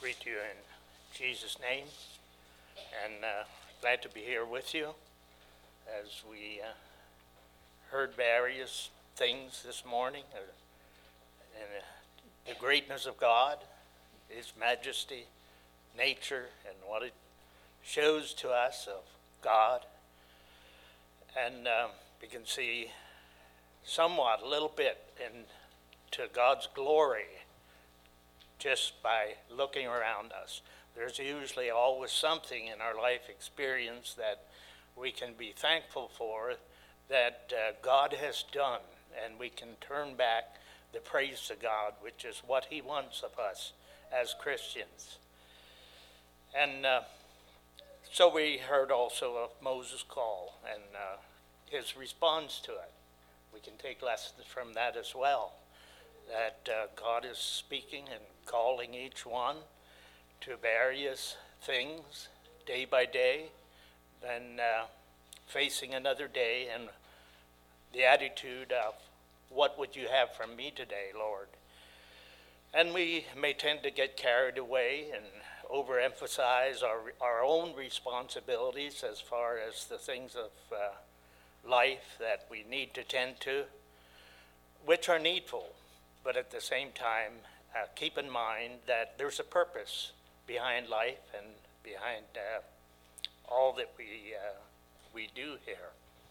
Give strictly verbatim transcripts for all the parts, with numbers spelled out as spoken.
greet you in Jesus' name, and uh, glad to be here with you as we uh, heard various things this morning, uh, and uh, the greatness of God, His majesty, nature, and what it shows to us of God. And uh, we can see somewhat, a little bit, into God's glory just by looking around us. There's usually always something in our life experience that we can be thankful for that uh, God has done, and we can turn back the praise to God, which is what He wants of us as Christians. And uh, so we heard also of Moses' call and uh, his response to it. We can take lessons from that as well, that uh, God is speaking and calling each one to various things day by day, then uh, facing another day and the attitude of, what would you have from me today, Lord? And we may tend to get carried away and overemphasize our, our own responsibilities as far as the things of uh, life that we need to tend to, which are needful. But at the same time, uh, keep in mind that there's a purpose behind life and behind uh, all that we uh, we do here.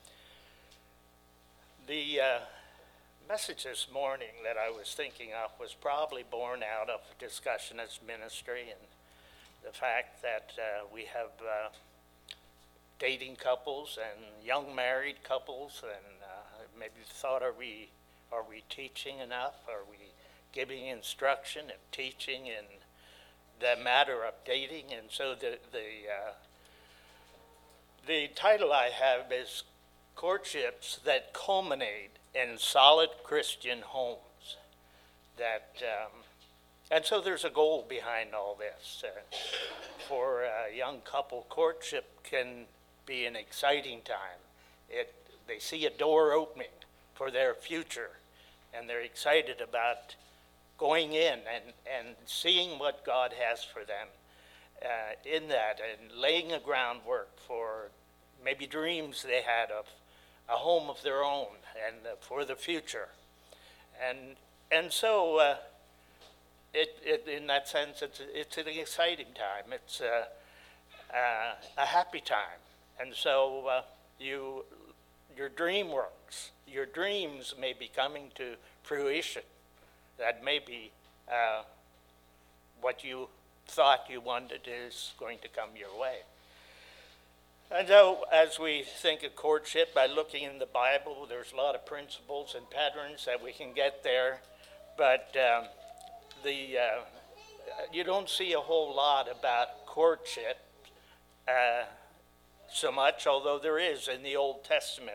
The uh, message this morning that I was thinking of was probably born out of discussion as ministry and the fact that uh, we have uh, dating couples and young married couples, and uh, maybe thought, are we Are we teaching enough? Are we giving instruction and teaching in the matter of dating? And so the the uh, the title I have is Courtships That Culminate in Solid Christian Homes. That um, and so there's a goal behind all this. Uh, for a young couple, courtship can be an exciting time. It they see a door opening for their future, and they're excited about going in and, and seeing what God has for them uh, in that, and laying a groundwork for maybe dreams they had of a home of their own and uh, for the future. And and so uh, it, it in that sense, it's, it's an exciting time. It's uh, uh, a happy time. And so uh, you your dream works. Your dreams may be coming to fruition. That may be uh, what you thought you wanted is going to come your way. And so as we think of courtship by looking in the Bible, there's a lot of principles and patterns that we can get there, but um, the uh, you don't see a whole lot about courtship uh, so much, although there is in the Old Testament.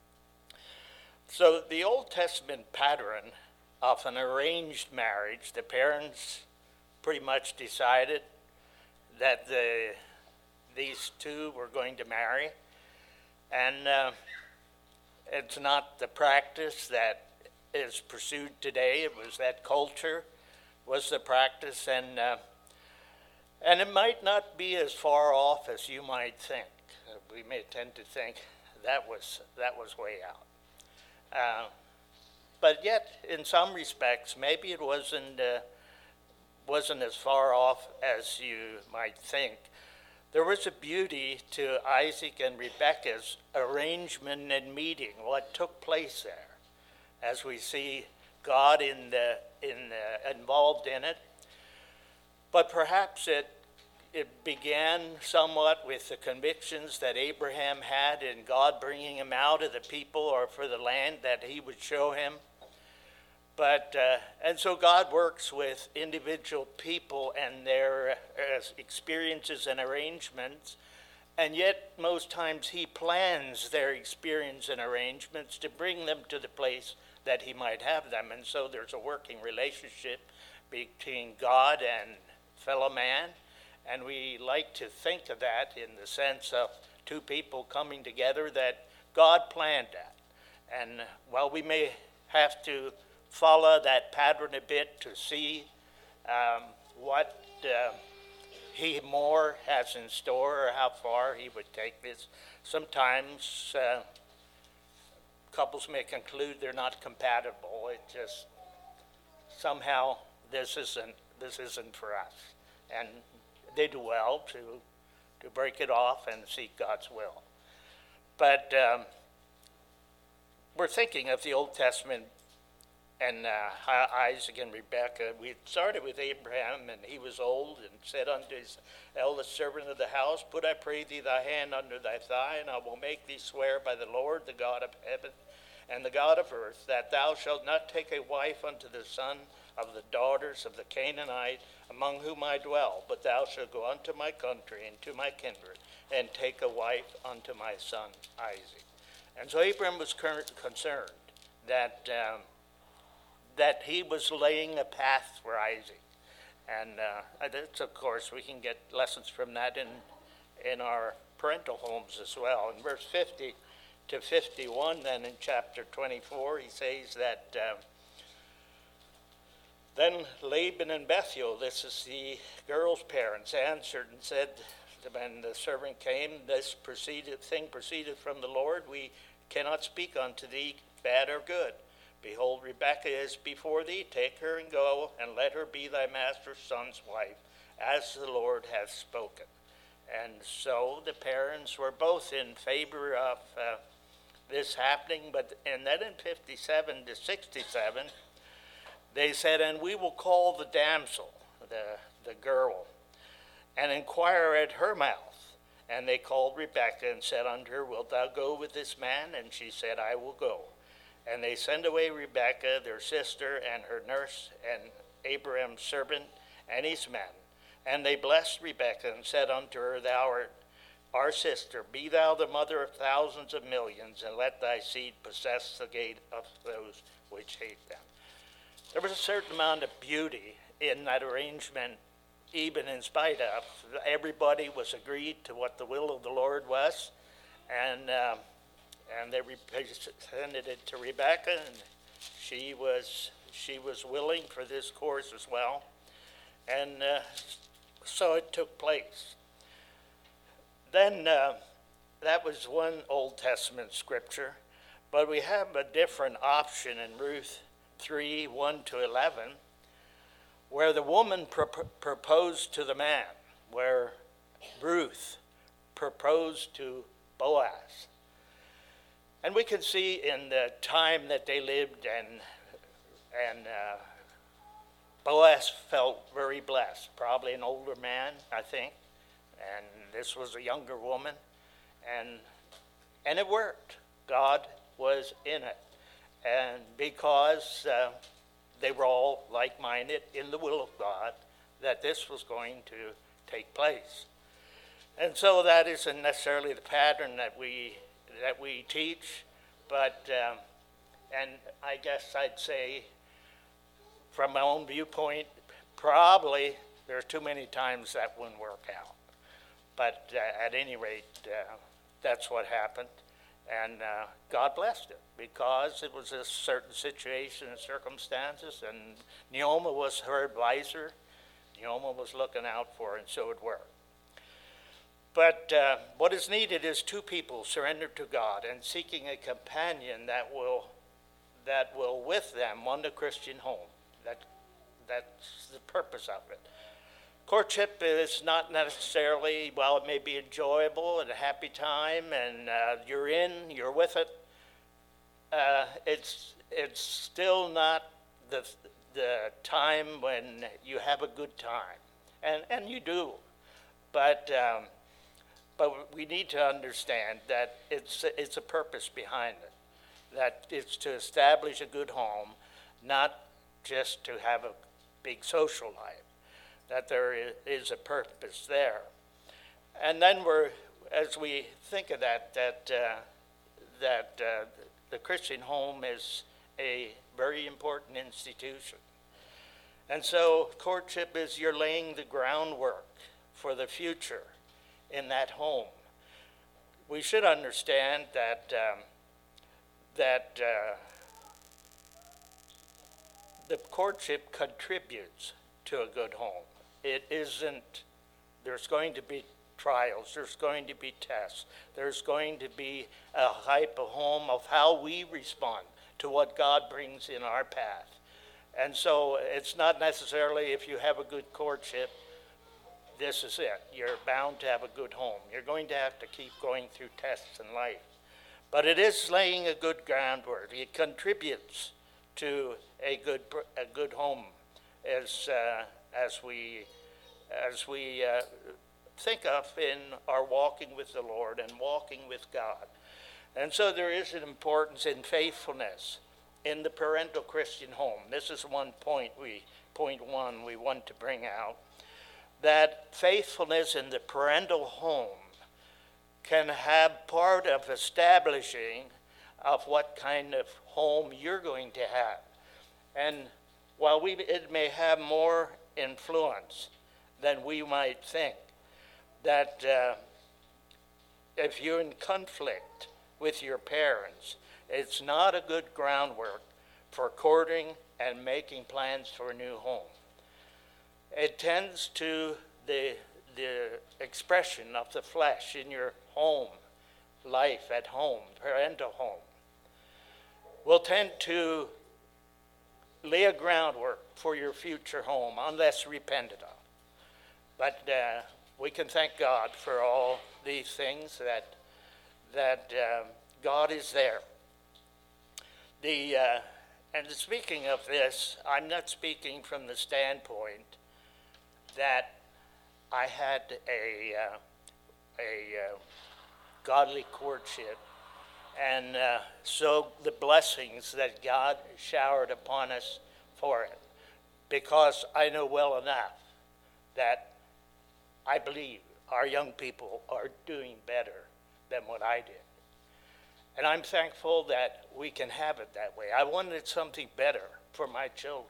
So the Old Testament pattern of an arranged marriage, the parents pretty much decided that the these two were going to marry, and uh, it's not the practice that is pursued today. It was that culture was the practice, and uh, and it might not be as far off as you might think. We may tend to think that was that was way out. Uh, but yet, in some respects, maybe it wasn't uh, wasn't as far off as you might think. There was a beauty to Isaac and Rebekah's arrangement and meeting, what took place there, as we see God in the in the, involved in it. But perhaps it it began somewhat with the convictions that Abraham had in God bringing him out of the people or for the land that He would show him. But uh, and so God works with individual people and their uh, experiences and arrangements, and yet most times He plans their experience and arrangements to bring them to the place that He might have them. And so there's a working relationship between God and fellow man, and we like to think of that in the sense of two people coming together, that God planned that. And while we may have to follow that pattern a bit to see um, what uh, he more has in store, or how far he would take this. Sometimes uh, couples may conclude they're not compatible. It just somehow this isn't this isn't for us, and they do well to to break it off and seek God's will. But um, we're thinking of the Old Testament and uh, Isaac and Rebekah. We started with Abraham, and he was old, and said unto his eldest servant of the house, Put, I pray thee, thy hand under thy thigh, and I will make thee swear by the Lord, the God of heaven and the God of earth, that thou shalt not take a wife unto the son of the daughters of the Canaanite, among whom I dwell, but thou shalt go unto my country and to my kindred, and take a wife unto my son Isaac. And so Abraham was concerned that um, that he was laying a path for Isaac. And uh, that's, of course, we can get lessons from that in in our parental homes as well. In verse fifty to fifty-one, then in chapter twenty-four, he says that uh, then Laban and Bethuel, this is the girl's parents, answered and said, when the servant came, this proceeded, thing proceeded from the Lord. We cannot speak unto thee bad or good. Behold, Rebekah is before thee. Take her and go, and let her be thy master's son's wife, as the Lord hath spoken. And so the parents were both in favor of uh, this happening. But and then in fifty-seven to sixty-seven, they said, and we will call the damsel, the, the girl, and inquire at her mouth. And they called Rebekah and said unto her, Wilt thou go with this man? And she said, I will go. And they sent away Rebekah, their sister, and her nurse, and Abraham's servant, and his men. And they blessed Rebekah and said unto her, Thou art our sister. Be thou the mother of thousands of millions, and let thy seed possess the gate of those which hate them. There was a certain amount of beauty in that arrangement, even in spite of. Everybody was agreed to what the will of the Lord was, and uh, and they presented it to Rebekah, and she was she was willing for this course as well, and uh, so it took place. Then uh, that was one Old Testament scripture, but we have a different option in Ruth three, one to eleven, where the woman pro- proposed to the man, where Ruth proposed to Boaz. And we can see in the time that they lived, and and uh, Boaz felt very blessed, probably an older man, I think, and this was a younger woman, and and it worked. God was in it. And because uh, they were all like-minded in the will of God, that this was going to take place. And so that isn't necessarily the pattern that we that we teach, but um, and I guess I'd say, from my own viewpoint, probably there's too many times that wouldn't work out. But uh, at any rate, uh, that's what happened. And uh, God blessed it because it was a certain situation and circumstances, and Naomi was her advisor. Naomi was looking out for her, and so it worked. But uh, what is needed is two people surrendered to God and seeking a companion that will that will with them want a Christian home. That that's the purpose of it. Courtship is not necessarily, well, it may be enjoyable and a happy time, and uh, you're in, you're with it. Uh, it's it's still not the the time when you have a good time, and and you do, but um, but we need to understand that it's it's a purpose behind it, that it's to establish a good home, not just to have a big social life. That there is a purpose there. And then we're, as we think of that, that uh, that uh, the Christian home is a very important institution. And so courtship is you're laying the groundwork for the future in that home. We should understand that um, that uh, the courtship contributes to a good home. it isn't, there's going to be trials, there's going to be tests, there's going to be a type of home of how we respond to what God brings in our path. And so it's not necessarily if you have a good courtship, this is it. You're bound to have a good home. You're going to have to keep going through tests in life. But it is laying a good groundwork. It contributes to a good a good home as uh, as we as we uh, think of in our walking with the Lord and walking with God. And so there is an importance in faithfulness in the parental Christian home. This is one point we point one we want to bring out, that faithfulness in the parental home can have part of establishing of what kind of home you're going to have. And while we it may have more influence than we might think, that uh, if you're in conflict with your parents, it's not a good groundwork for courting and making plans for a new home. It tends to the the expression of the flesh in your home life at home, parental home, will tend to lay a groundwork for your future home unless repented of. But uh, we can thank God for all these things that that uh, God is there. The uh, and speaking of this, I'm not speaking from the standpoint that I had a uh, a uh, godly courtship, and uh, so the blessings that God showered upon us for it, because I know well enough that I believe our young people are doing better than what I did. And I'm thankful that we can have it that way. I wanted something better for my children.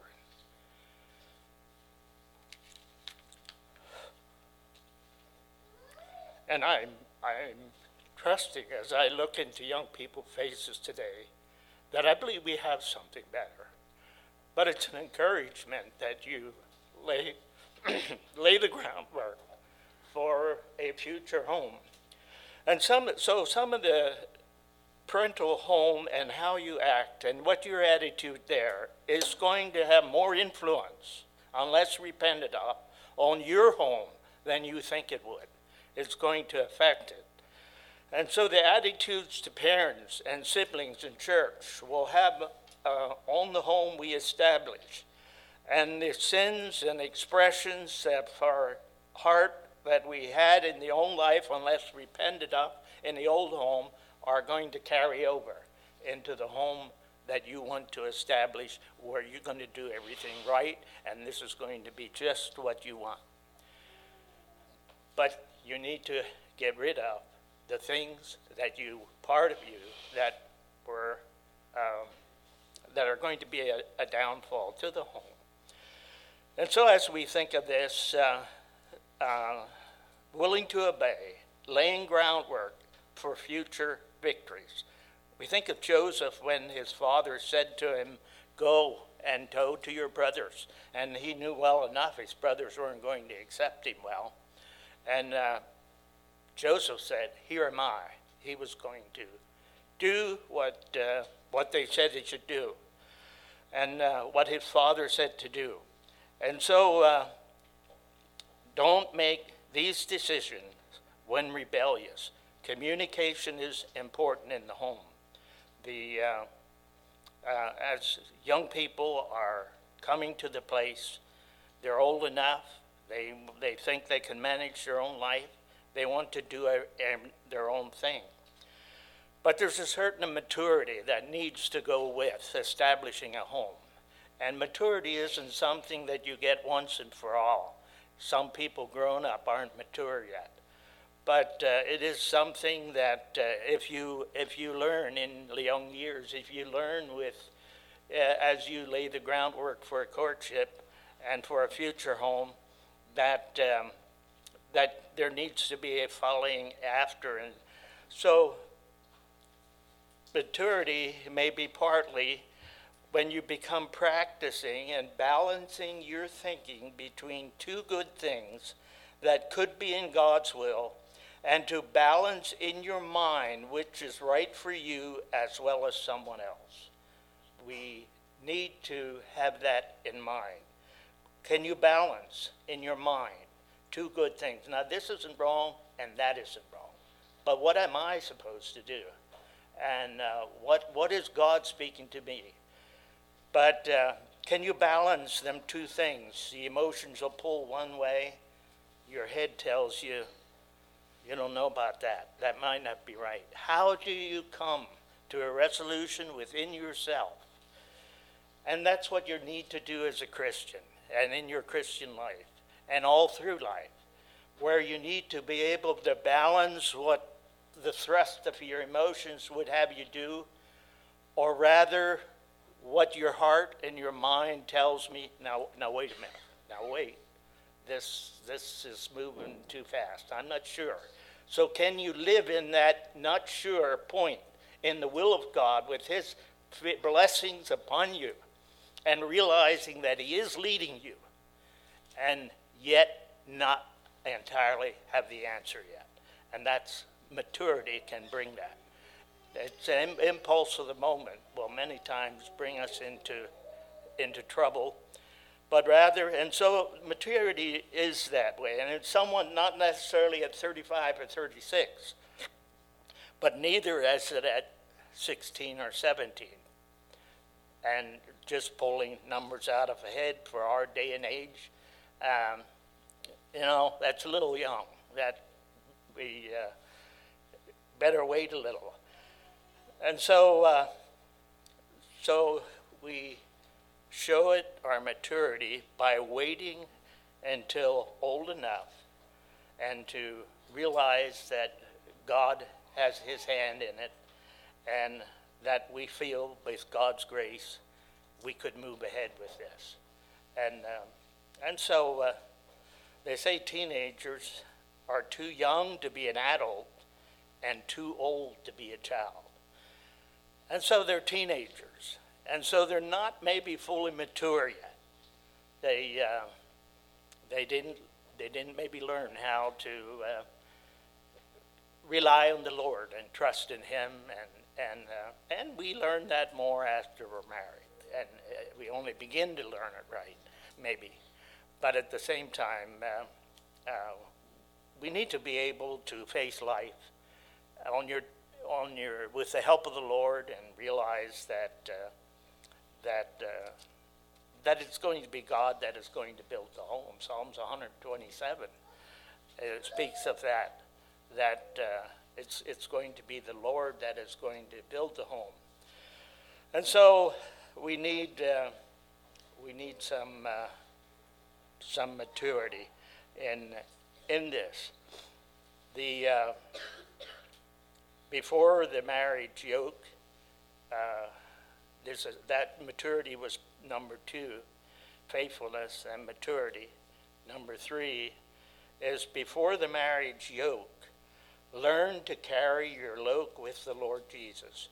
And I'm, I'm trusting as I look into young people's faces today that I believe we have something better. But it's an encouragement that you lay, lay the groundwork for a future home. And some, so some of the parental home and how you act and what your attitude there is going to have more influence, unless repented of, on your home than you think it would. It's going to affect it. And so the attitudes to parents and siblings in church will have uh, on the home we establish, and the sins and expressions of our heart that we had in the old life, unless repented of in the old home, are going to carry over into the home that you want to establish, where you're going to do everything right, and this is going to be just what you want. But you need to get rid of the things that you, part of you, that were, um, that are going to be a, a downfall to the home. And so as we think of this, uh, uh, willing to obey, laying groundwork for future victories. We think of Joseph when his father said to him, go and go to your brothers. And he knew well enough his brothers weren't going to accept him well. And uh, Joseph said, here am I. He was going to do what, uh, what they said he should do, and uh, what his father said to do. And so uh, don't make these decisions when rebellious. Communication is important in the home. The uh, uh, as young people are coming to the place, they're old enough, they they think they can manage their own life, they want to do a, a, their own thing. But there's a certain maturity that needs to go with establishing a home. And maturity isn't something that you get once and for all. Some people grown up aren't mature yet. But uh, it is something that uh, if you if you learn in the young years, if you learn with, uh, as you lay the groundwork for a courtship and for a future home, that um, that there needs to be a following after. And so maturity may be partly when you become practicing and balancing your thinking between two good things that could be in God's will, and to balance in your mind which is right for you as well as someone else. We need to have that in mind. Can you balance in your mind two good things? Now, this isn't wrong and that isn't wrong. But what am I supposed to do? And uh, what what is God speaking to me? But uh, can you balance them two things? The emotions will pull one way. Your head tells you, you don't know about that. That might not be right. How do you come to a resolution within yourself? And that's what you need to do as a Christian and in your Christian life and all through life, where you need to be able to balance what the thrust of your emotions would have you do, or rather what your heart and your mind tells me. Now, now wait a minute. Now wait. This, this is moving too fast. I'm not sure. So can you live in that not sure point in the will of God with his blessings upon you and realizing that he is leading you and yet not entirely have the answer yet? And that's maturity can bring that. It's an impulse of the moment will many times bring us into, into trouble. But rather, and so maturity is that way. And it's someone not necessarily at thirty-five or thirty-six, but neither is it at sixteen or seventeen. And just pulling numbers out of a head for our day and age, um, you know, that's a little young. That we uh, better wait a little. And so, uh, so we show it our maturity by waiting until old enough and to realize that God has his hand in it and that we feel with God's grace we could move ahead with this. And, um, and so uh, they say teenagers are too young to be an adult and too old to be a child. And so they're teenagers. And so they're not maybe fully mature yet. They uh, they didn't they didn't maybe learn how to uh, rely on the Lord and trust in him, and and uh, and we learn that more after we're married, and uh, we only begin to learn it right, maybe. But at the same time, uh, uh, we need to be able to face life on your on your with the help of the Lord and realize that. Uh, that uh, that it's going to be God that is going to build the home. Psalms one twenty-seven it speaks of that, that uh, it's it's going to be the Lord that is going to build the home. And so we need uh, we need some uh, some maturity in in this. The uh, before the marriage yoke. Uh, There's a, that maturity was number two, faithfulness and maturity. Number three is before the marriage yoke, learn to carry your yoke with the Lord Jesus.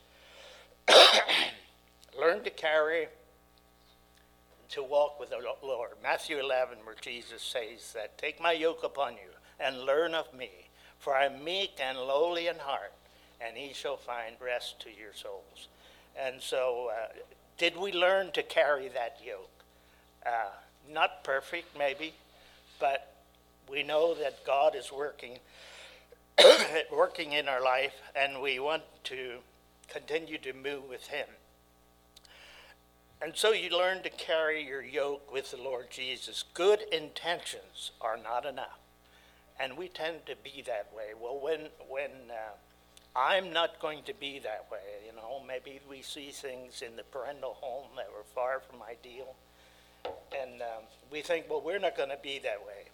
Learn to carry, to walk with the Lord. Matthew eleven, where Jesus says that, take my yoke upon you and learn of me, for I am meek and lowly in heart, and ye shall find rest to your souls. And so, uh, did we learn to carry that yoke? Uh, not perfect, maybe, but we know that God is working, working in our life, and we want to continue to move with him. And so you learn to carry your yoke with the Lord Jesus. Good intentions are not enough, and we tend to be that way. Well, when when uh, I'm not going to be that way. You know, maybe we see things in the parental home that were far from ideal, and um, we think, well, we're not going to be that way.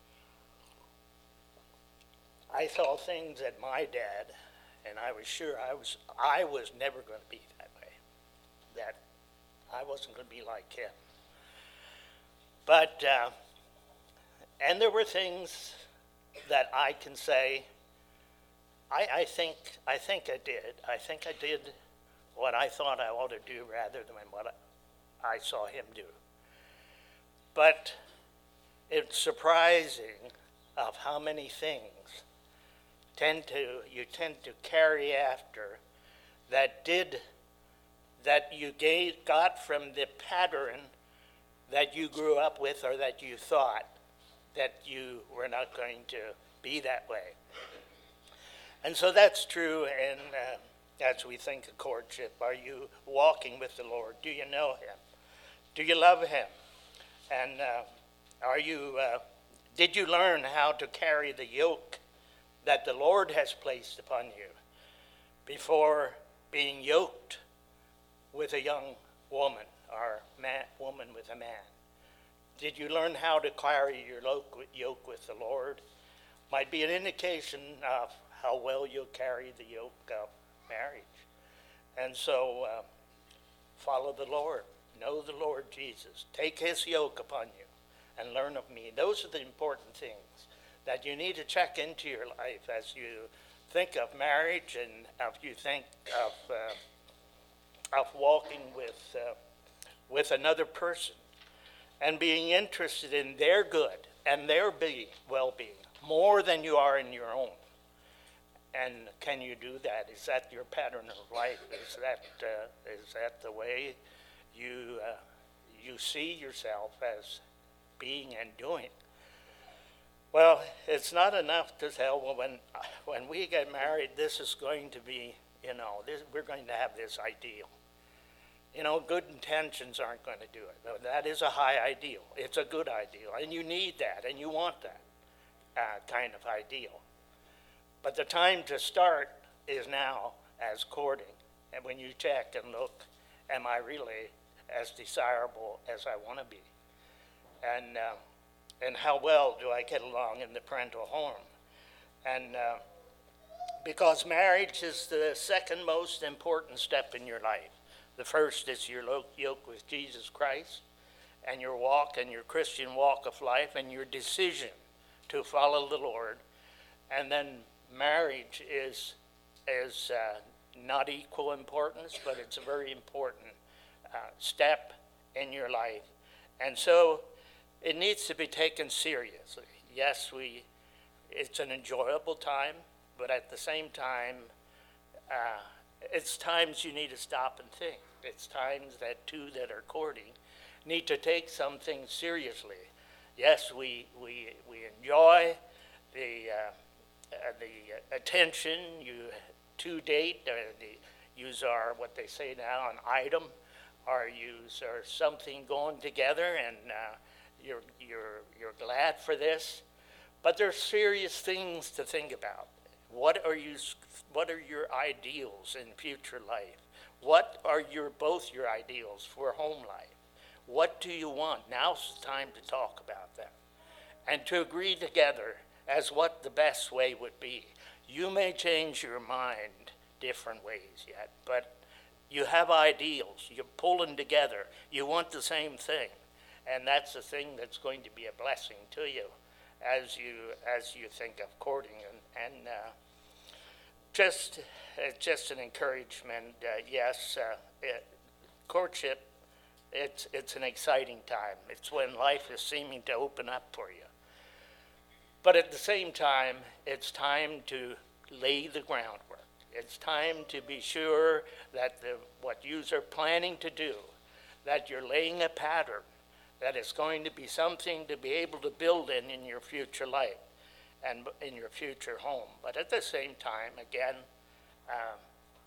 I saw things at my dad, and I was sure I was I was never going to be that way. That I wasn't going to be like him. But uh, and there were things that I can say. I, I think I think I did. I think I did what I thought I ought to do rather than what I, I saw him do. But it's surprising of how many things tend to you tend to carry after that did that you gave, got from the pattern that you grew up with, or that you thought that you were not going to be that way. And so that's true. And uh, as we think of courtship, are you walking with the Lord? Do you know him? Do you love him? And uh, are you? Uh, did you learn how to carry the yoke that the Lord has placed upon you before being yoked with a young woman or man, woman with a man? Did you learn how to carry your yoke with the Lord? Might be an indication of how well you'll carry the yoke of marriage. And so uh, follow the Lord. Know the Lord Jesus. Take his yoke upon you and learn of me. Those are the important things that you need to check into your life as you think of marriage and if you think of uh, of walking with uh, with another person and being interested in their good and their be well-being more than you are in your own. And can you do that? Is that your pattern of life? Is that uh, is that the way you uh, you see yourself as being and doing? Well, it's not enough to tell, well, when when we get married, this is going to be, you know, this, we're going to have this ideal. You know, good intentions aren't going to do it. That is a high ideal. It's a good ideal, and you need that, and you want that uh, kind of ideal. But the time to start is now as courting, and when you check and look, am I really as desirable as I want to be? And uh, and how well do I get along in the parental home? And uh, because marriage is the second most important step in your life. The first is your yoke with Jesus Christ, and your walk and your Christian walk of life, and your decision to follow the Lord. And then marriage is is uh, not equal importance, but it's a very important uh, step in your life. And so it needs to be taken seriously. Yes, we. It's an enjoyable time, but at the same time, uh, it's times you need to stop and think. It's times that two that are courting need to take something seriously. Yes, we we we enjoy the uh, uh, the attention. You two date, uh, the, use our what they say now an item, or use or something going together, and uh, you're you're you're glad for this. But there's serious things to think about. What are you? What are your ideals in future life? What are your both your ideals for home life? What do you want? Now's the time to talk about them and to agree together as what the best way would be. You may change your mind different ways yet, but you have ideals. You're pulling together. You want the same thing, and that's the thing that's going to be a blessing to you as you as you think of courting and and. Uh, Just, uh, just an encouragement. Uh, yes, uh, it, courtship. It's it's an exciting time. It's when life is seeming to open up for you. But at the same time, it's time to lay the groundwork. It's time to be sure that the, what you are planning to do, that you're laying a pattern, that it's going to be something to be able to build in in your future life and in your future home. But at the same time, again, um,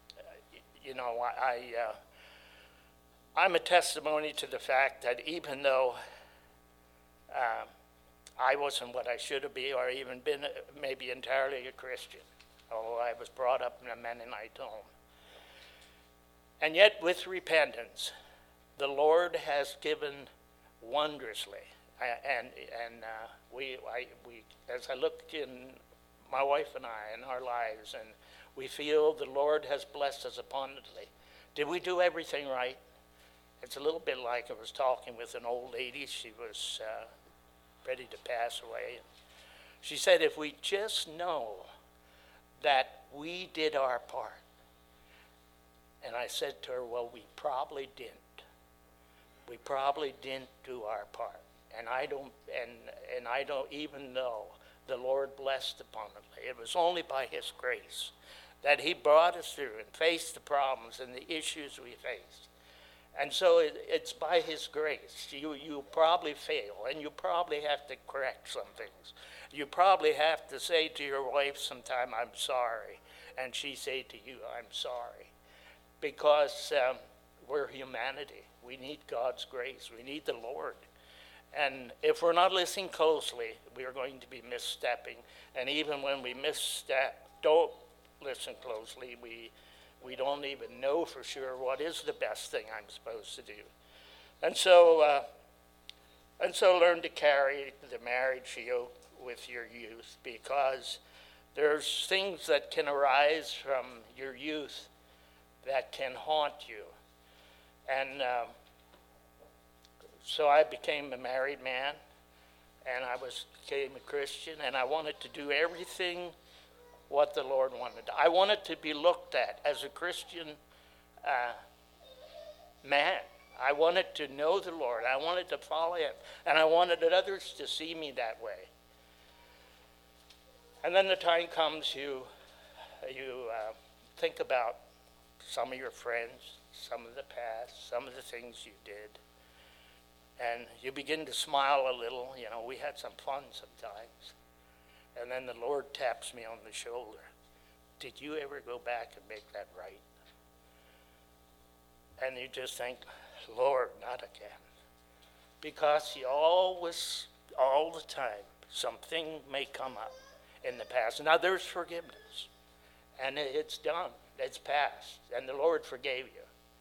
you know, I, I uh, I'm a testimony to the fact that even though um, I wasn't what I should have been, or even been maybe entirely a Christian, although I was brought up in a Mennonite home, and yet with repentance, the Lord has given wondrously. And and uh, we I, we as I look in my wife and I in our lives, and we feel the Lord has blessed us abundantly. Did we do everything right? It's a little bit like I was talking with an old lady. She was uh, ready to pass away. She said, if we just know that we did our part. And I said to her, well, we probably didn't. we probably didn't do our part. And I don't, and, and I don't even know the Lord blessed abundantly. It was only by his grace that he brought us through and faced the problems and the issues we faced. And so it, it's by his grace. You, you probably fail, and you probably have to correct some things. You probably have to say to your wife sometime, I'm sorry, and she say to you, I'm sorry. Because um, we're humanity. We need God's grace. We need the Lord. And if we're not listening closely, we are going to be misstepping. And even when we misstep, don't listen closely, we we don't even know for sure what is the best thing I'm supposed to do. And so, uh, and so learn to carry the marriage yoke with your youth, because there's things that can arise from your youth that can haunt you. And um, so I became a married man, and I was became a Christian, and I wanted to do everything what the Lord wanted. I wanted to be looked at as a Christian uh, man. I wanted to know the Lord. I wanted to follow him, and I wanted others to see me that way. And then the time comes, you you uh, think about some of your friends, some of the past, some of the things you did, and you begin to smile a little. You know, we had some fun sometimes. And then the Lord taps me on the shoulder. Did you ever go back and make that right? And you just think, Lord, not again. Because you always, all the time, something may come up in the past. Now there's forgiveness. And it's done. It's past. And the Lord forgave you.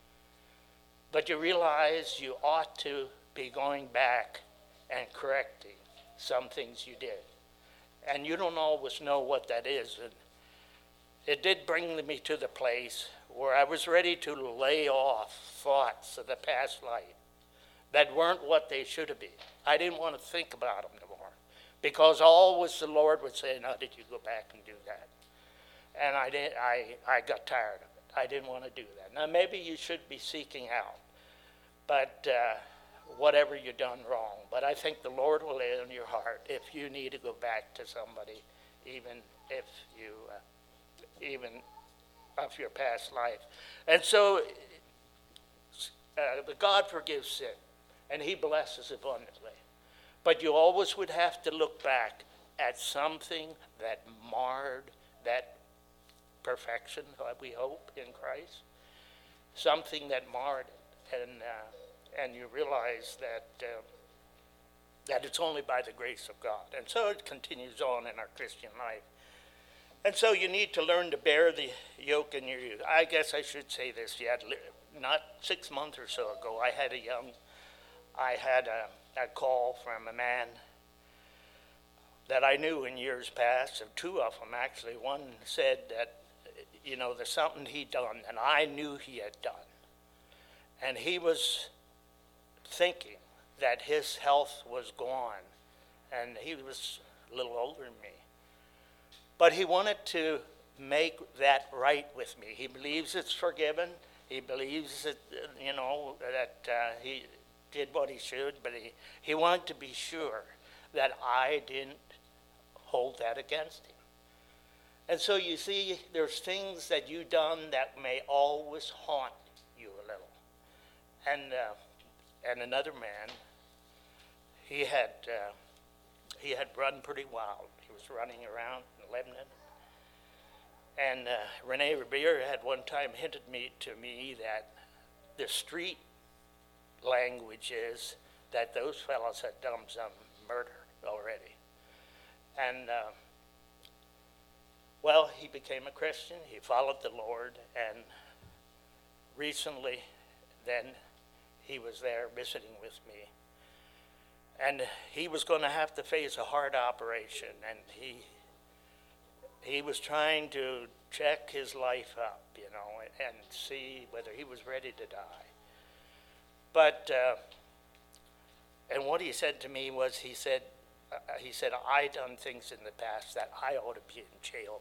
But you realize you ought to be going back and correcting some things you did. And you don't always know what that is. And it did bring me to the place where I was ready to lay off thoughts of the past life that weren't what they should have been. I didn't want to think about them no more, because always the Lord would say, "Now, did you go back and do that?" And I did. I I got tired of it. I didn't want to do that. Now, maybe you should be seeking out, but. Uh, whatever you've done wrong. But I think the Lord will lay on your heart if you need to go back to somebody, even if you, uh, even of your past life. And so, uh, the God forgives sin, and he blesses abundantly. But you always would have to look back at something that marred that perfection, we hope, in Christ. Something that marred it. And, uh, and you realize that uh, that it's only by the grace of God. And so it continues on in our Christian life. And so you need to learn to bear the yoke in your youth. I guess I should say this. You had, not six months or so ago, I had a young, I had a, a call from a man that I knew in years past, of two of them actually. One said that, you know, there's something he'd done, and I knew he had done. And he was thinking that his health was gone, and he was a little older than me. But he wanted to make that right with me. He believes it's forgiven. He believes that, you know, that uh, he did what he should, but he, he wanted to be sure that I didn't hold that against him. And so you see, there's things that you've done that may always haunt you a little. And uh, and another man, he had uh, he had run pretty wild. He was running around in Lebanon. And uh, Rene Revere had one time hinted me to me that the street language is that those fellows had done some murder already. And uh, well, he became a Christian. He followed the Lord, and recently, then. He was there visiting with me. And he was going to have to face a heart operation, and he he was trying to check his life up, you know, and see whether he was ready to die. But, uh, and what he said to me was, he said, uh, he said, I done things in the past that I ought to be in jail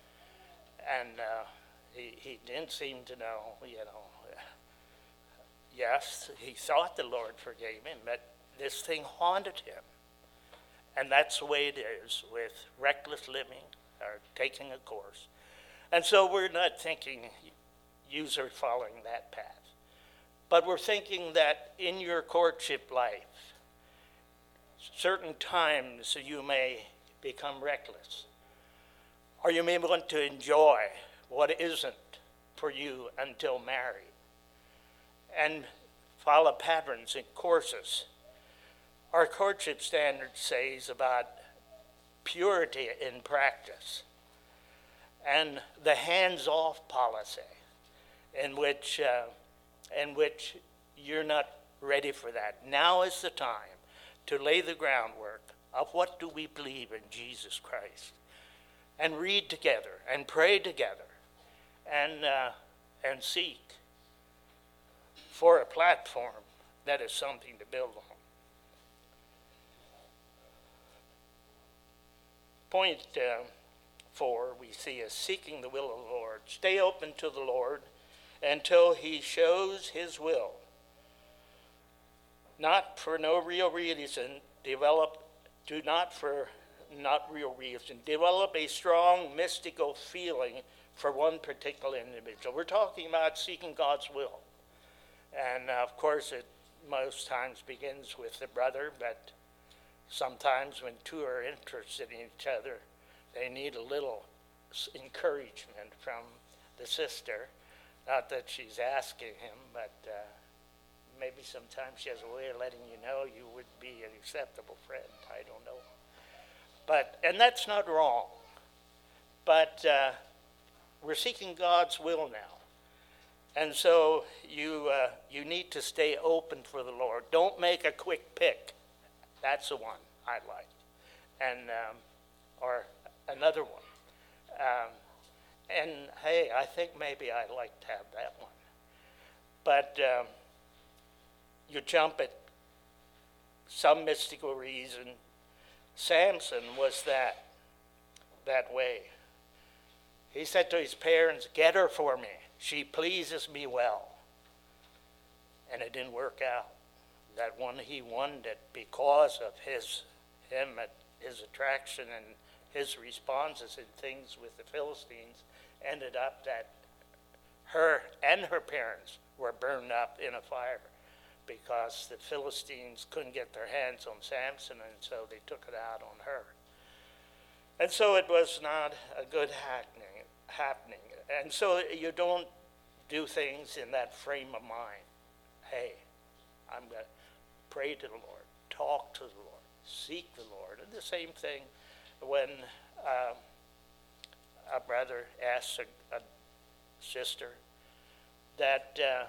for. And uh, he, he didn't seem to know, you know, yes, he thought the Lord forgave him, but this thing haunted him. And that's the way it is with reckless living or taking a course. And so we're not thinking you're following that path. But we're thinking that in your courtship life, certain times you may become reckless. Or you may want to enjoy what isn't for you until married. And follow patterns and courses. Our courtship standard says about purity in practice and the hands-off policy in which, uh, in which you're not ready for that. Now is the time to lay the groundwork of what do we believe in Jesus Christ and read together and pray together and, uh, and seek for a platform that is something to build on. Point uh, four, we see is seeking the will of the Lord. Stay open to the Lord until he shows his will. Not for no real reason, develop, do not for not real reason, develop a strong mystical feeling for one particular individual. We're talking about seeking God's will. And uh, of course, it most times begins with the brother, but sometimes when two are interested in each other, they need a little encouragement from the sister. Not that she's asking him, but uh, maybe sometimes she has a way of letting you know you would be an acceptable friend. I don't know. But, and that's not wrong. But uh, we're seeking God's will now. And so you uh, you need to stay open for the Lord. Don't make a quick pick. That's the one I like. And, um, or another one. Um, and hey, I think maybe I'd like to have that one. But um, you jump at some mystical reason. Samson was that, that way. He said to his parents, "Get her for me. She pleases me well." And it didn't work out. That one he wanted because of his him his attraction and his responses and things with the Philistines ended up that her and her parents were burned up in a fire because the Philistines couldn't get their hands on Samson, and so they took it out on her. And so it was not a good happening. happening. And so you don't do things in that frame of mind. Hey, I'm going to pray to the Lord, talk to the Lord, seek the Lord. And the same thing when uh, a brother asks a, a sister that uh,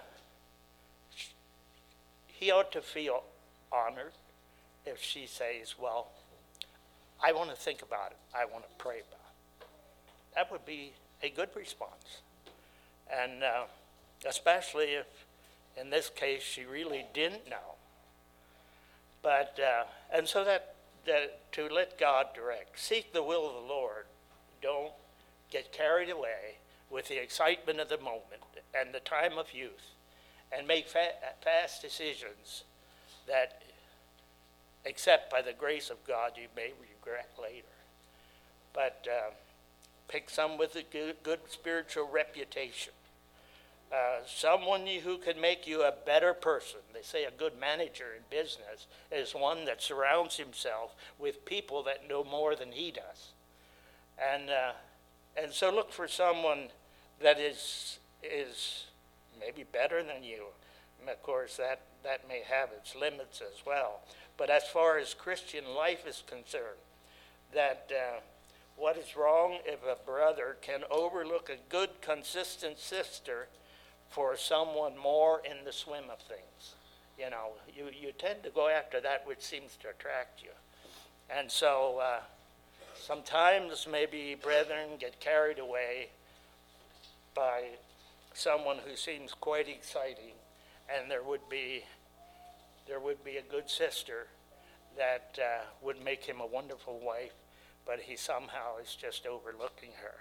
he ought to feel honored if she says, "Well, I want to think about it. I want to pray about it." That would be a good response. And uh, especially if, in this case, she really didn't know. But, uh, and so that, that to let God direct, seek the will of the Lord. Don't get carried away with the excitement of the moment and the time of youth, and make fa- fast decisions that, except by the grace of God, you may regret later. But uh, pick some with a good, good spiritual reputation. Uh, someone who can make you a better person. They say a good manager in business is one that surrounds himself with people that know more than he does. And uh, and so look for someone that is is maybe better than you. And of course, that, that may have its limits as well. But as far as Christian life is concerned, that uh, what is wrong if a brother can overlook a good, consistent sister for someone more in the swim of things? You know, you, you tend to go after that which seems to attract you. And so uh, sometimes maybe brethren get carried away by someone who seems quite exciting, and there would be there would be a good sister that uh, would make him a wonderful wife, but he somehow is just overlooking her.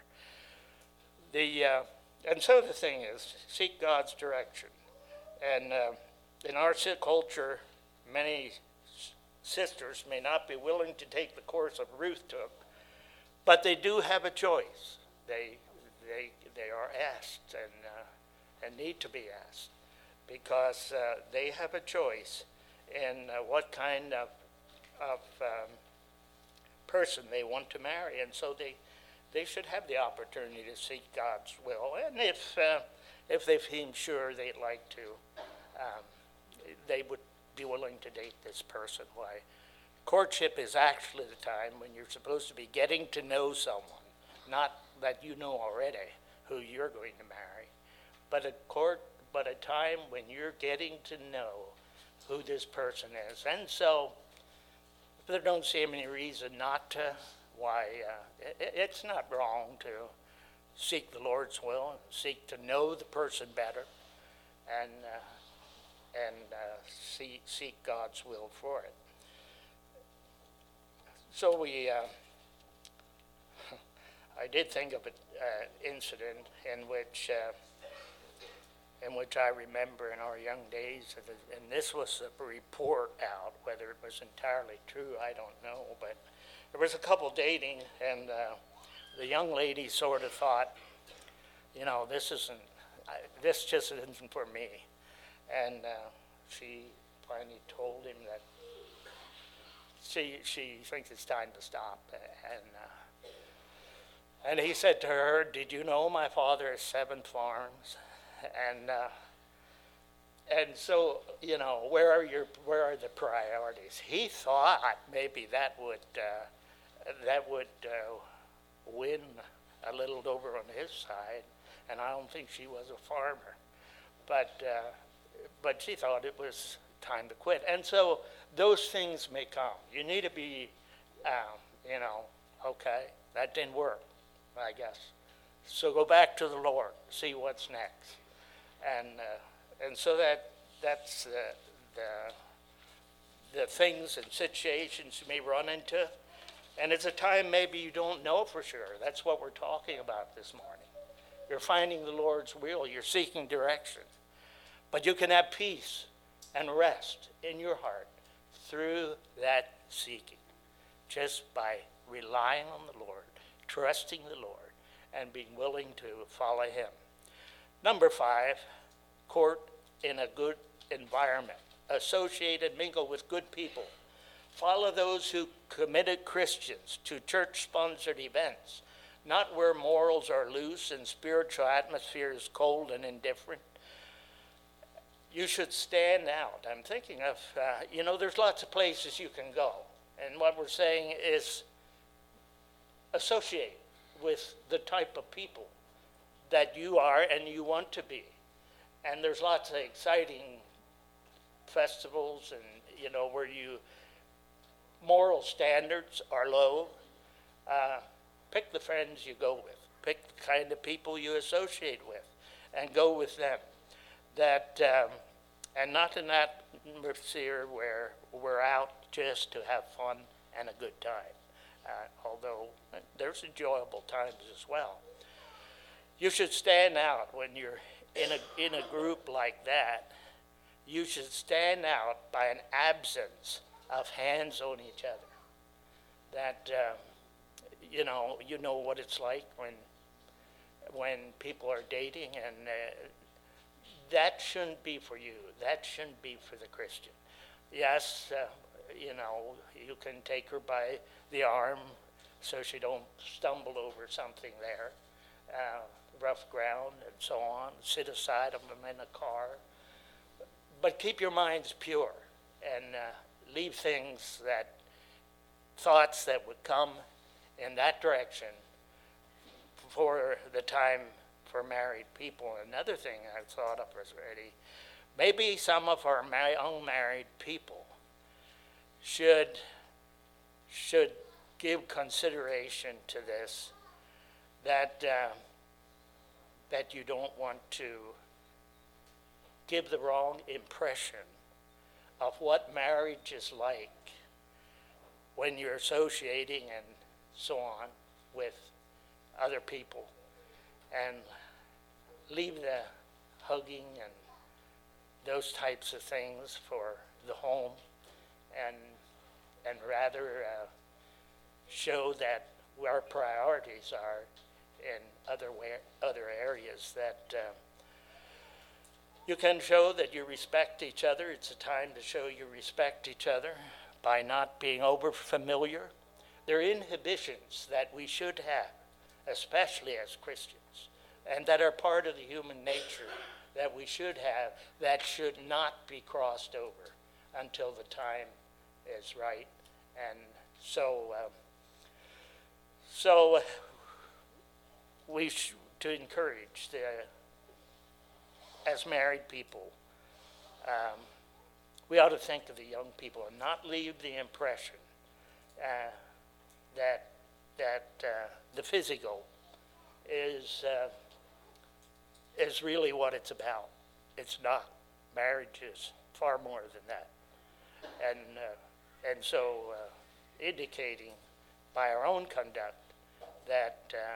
The uh, and so the thing is, seek God's direction, and uh, in our si- culture, many s- sisters may not be willing to take the course of Ruth took, but they do have a choice. They, they, they are asked and, uh, and need to be asked because uh, they have a choice in uh, what kind of, of um, person they want to marry, and so they, they should have the opportunity to seek God's will. And if, uh, if they feel sure they'd like to, um, they would be willing to date this person. Why? Courtship is actually the time when you're supposed to be getting to know someone, not that you know already who you're going to marry, but a court, but a time when you're getting to know who this person is. And so there don't seem any reason not to. Why? Uh, it, it's not wrong to seek the Lord's will and seek to know the person better, and uh, and uh, see, seek God's will for it. So we, uh, I did think of an uh, incident in which, uh, in which I remember in our young days, and this was a report out. Whether it was entirely true, I don't know. But there was a couple dating, and uh, the young lady sort of thought, you know, this isn't, I, this just isn't for me. And uh, she finally told him that she she thinks it's time to stop. And uh, and he said to her, "Did you know my father has seven farms?" And uh, and so, you know, where are your where are the priorities? He thought maybe that would uh, that would uh, win a little over on his side, and I don't think she was a farmer, but. Uh, But she thought it was time to quit. And so those things may come. You need to be, um, you know, okay, that didn't work, I guess. So go back to the Lord, see what's next. And uh, and so that that's the, the, the things and situations you may run into. And it's a time maybe you don't know for sure. That's what we're talking about this morning. You're finding the Lord's will. You're seeking direction. But you can have peace and rest in your heart through that seeking, just by relying on the Lord, trusting the Lord, and being willing to follow him. Number five, court in a good environment. Associate and mingle with good people. Follow those who committed Christians to church-sponsored events, not where morals are loose and spiritual atmosphere is cold and indifferent. You should stand out. I'm thinking of, uh, you know, there's lots of places you can go. And what we're saying is associate with the type of people that you are and you want to be. And there's lots of exciting festivals and, you know, where you, moral standards are low. Uh, pick the friends you go with. Pick the kind of people you associate with and go with them. That um, and not in that atmosphere where we're out just to have fun and a good time, uh, although there's enjoyable times as well. You should stand out when you're in a in a group like that. You should stand out by an absence of hands on each other. That uh, you know you know what it's like when when people are dating and. Uh, That shouldn't be for you. That shouldn't be for the Christian. Yes, uh, you know, you can take her by the arm so she don't stumble over something there, uh, rough ground and so on. Sit aside of them in a car. But keep your minds pure and uh, leave things that, thoughts that would come in that direction for the time for married people. Another thing I thought of was already, maybe some of our unmarried people should should give consideration to this, that uh, that you don't want to give the wrong impression of what marriage is like when you're associating and so on with other people, and leave the hugging and those types of things for the home, and and rather uh, show that our priorities are in other way, other areas. That uh, you can show that you respect each other. It's a time to show you respect each other by not being over familiar. There are inhibitions that we should have, especially as Christians, and that are part of the human nature that we should have, that should not be crossed over until the time is right. And so, uh, so we sh- to encourage the, as married people, um, we ought to think of the young people and not leave the impression uh, that that uh, the physical is uh, is really what it's about. It's not. Marriage is far more than that. And uh, and so uh, indicating by our own conduct that uh,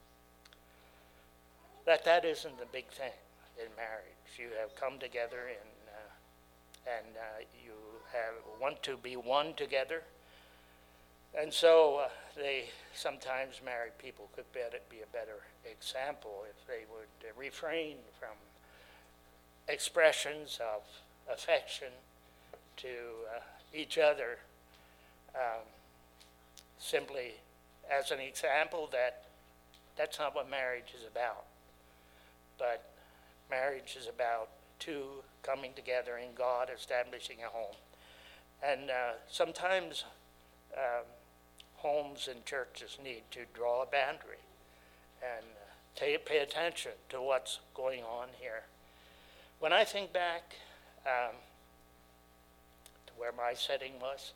that that isn't the big thing in marriage. You have come together and uh, and uh, you have want to be one together. And so uh, they sometimes married people could bet it be a better example if they would uh, refrain from expressions of affection to uh, each other, um, simply as an example that that's not what marriage is about. But marriage is about two coming together in God, establishing a home. And uh, sometimes um, homes and churches need to draw a boundary and uh, pay, pay attention to what's going on here. When I think back um, to where my setting was,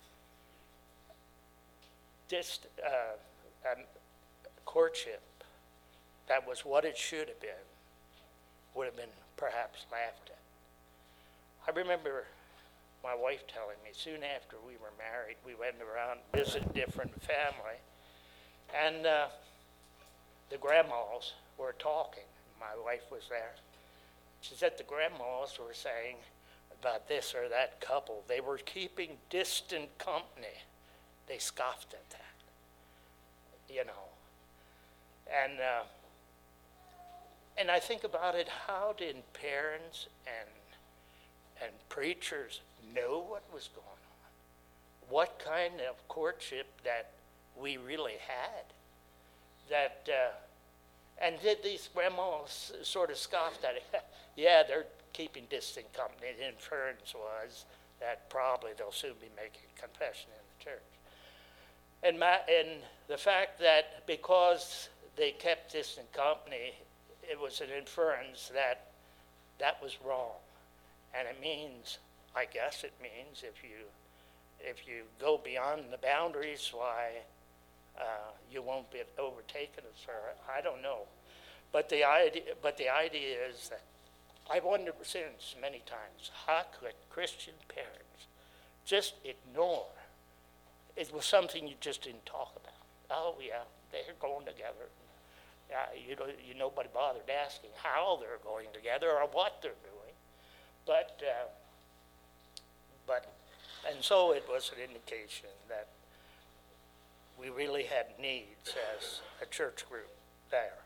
this uh, um, courtship, that was what it should have been, would have been perhaps laughed at. I remember my wife telling me soon after we were married, we went around visit different family, and uh, the grandmas were talking. My wife was there. She said the grandmas were saying about this or that couple. They were keeping distant company. They scoffed at that, you know. And uh, and I think about it, how did parents and and preachers know what was going on? What kind of courtship that we really had? That, uh, and did these grandmas sort of scoffed at it? Yeah, they're keeping distant company. The inference was that probably they'll soon be making confession in the church. And, my, and the fact that because they kept distant company, it was an inference that that was wrong. And it means, I guess it means, if you if you go beyond the boundaries, why uh, you won't be overtaken as far. I don't know, but the idea but the idea is that I've wondered since many times, how could Christian parents just ignore? It was something you just didn't talk about. Oh yeah, they're going together. Yeah, you know, you nobody bothered asking how they're going together or what they're doing. But, uh, but, and so it was an indication that we really had needs as a church group there.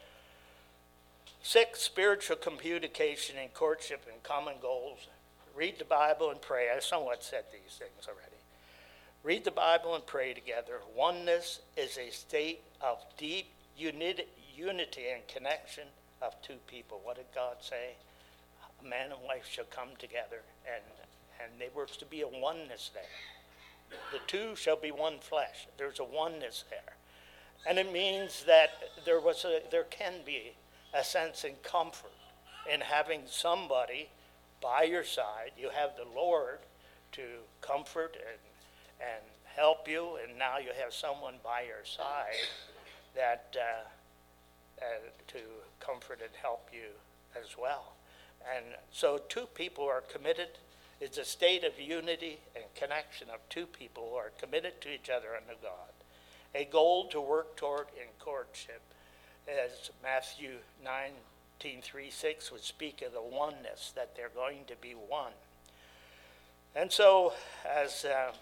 Six, spiritual communication in courtship and common goals. Read the Bible and pray. I somewhat said these things already. Read the Bible and pray together. Oneness is a state of deep unity, unity and connection of two people. What did God say? A man and wife shall come together, and and there was to be a oneness there. The two shall be one flesh. There's a oneness there. And it means that there was a there can be a sense in comfort in having somebody by your side. You have the Lord to comfort and and help you, and now you have someone by your side that uh, uh, to comfort and help you as well. And so two people are committed. It's a state of unity and connection of two people who are committed to each other unto God. A goal to work toward in courtship, as Matthew nine fifteen three six would speak of the oneness, that they're going to be one. And so, as uh,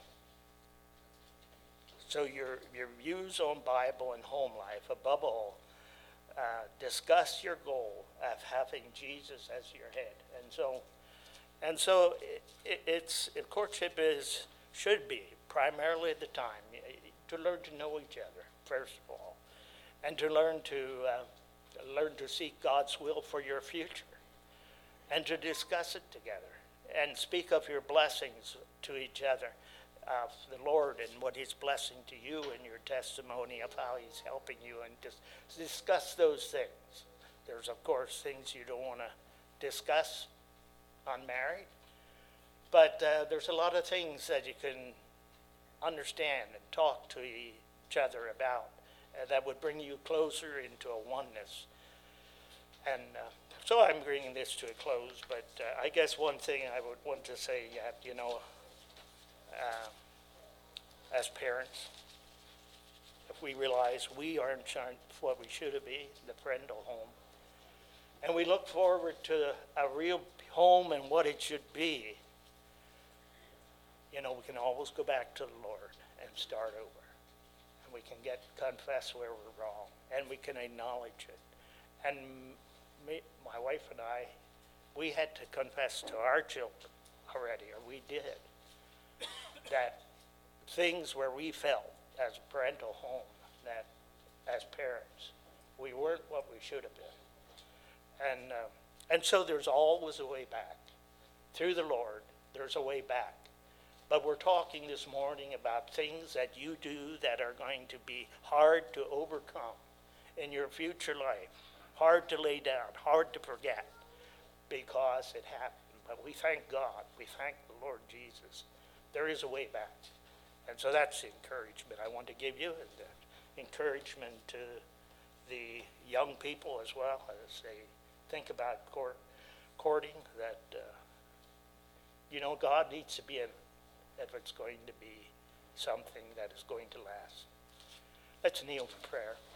so your your views on Bible and home life, above all, uh, discuss your goal of having Jesus as your head. And so, and so it, it, it's courtship is should be primarily at the time to learn to know each other first of all, and to learn to uh, learn to seek God's will for your future, and to discuss it together, and speak of your blessings to each other, of the Lord and what He's blessing to you, and your testimony of how He's helping you, and just discuss those things. There's of course things you don't want to discuss unmarried, but uh, there's a lot of things that you can understand and talk to each other about uh, that would bring you closer into a oneness. And uh, so I'm bringing this to a close, but uh, I guess one thing I would want to say, that, you know, uh, as parents, if we realize we aren't what we should be, the parental home, and we look forward to a real home and what it should be, you know, we can always go back to the Lord and start over. And we can get confess where we're wrong, and we can acknowledge it. And me, my wife and I, we had to confess to our children already, or we did, that things where we felt as a parental home, that as parents, we weren't what we should have been. And, uh, and so there's always a way back. Through the Lord, there's a way back. But we're talking this morning about things that you do that are going to be hard to overcome in your future life, hard to lay down, hard to forget, because it happened. But we thank God, we thank the Lord Jesus. There is a way back. And so that's the encouragement I want to give you, and the encouragement to the young people as well, as they think about court, courting, that, uh, you know, God needs to be in if it's going to be something that is going to last. Let's kneel for prayer.